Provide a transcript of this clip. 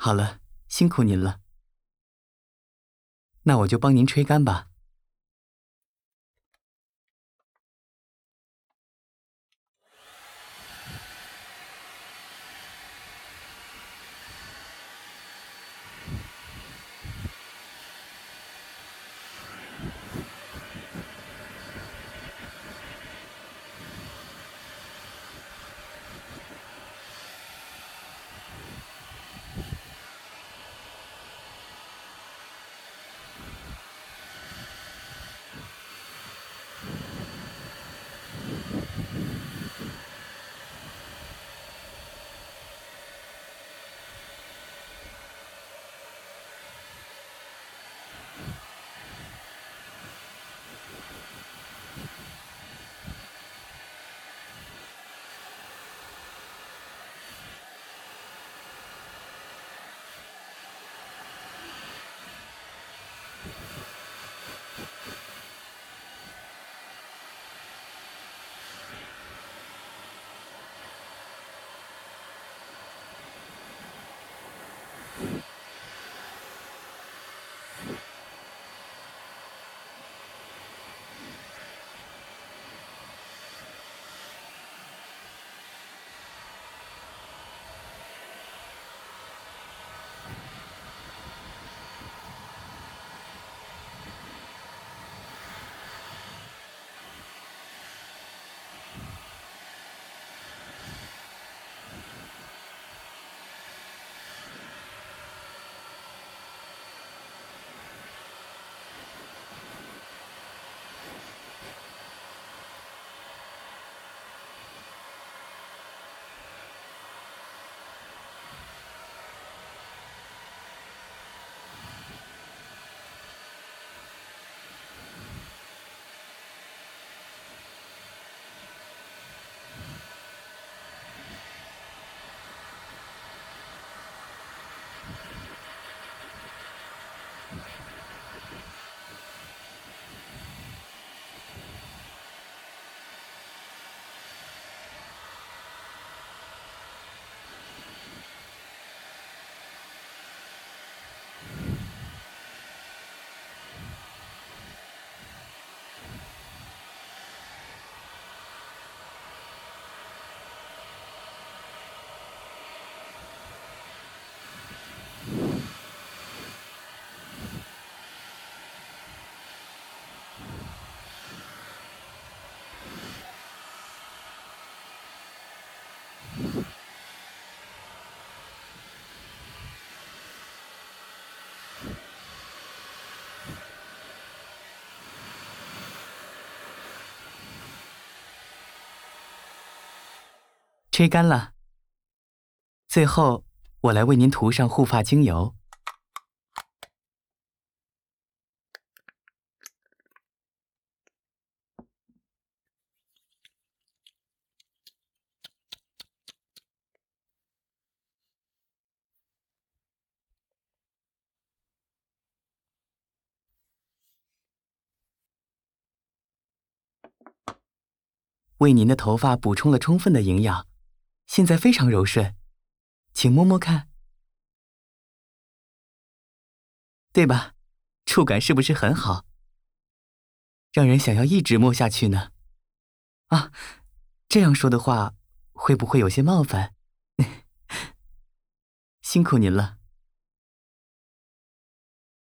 好了，辛苦您了。那我就帮您吹干吧。吹干了。最后，我来为您涂上护发精油。为您的头发补充了充分的营养，现在非常柔顺，请摸摸看，对吧？触感是不是很好？让人想要一直摸下去呢？啊，这样说的话，会不会有些冒犯？辛苦您了。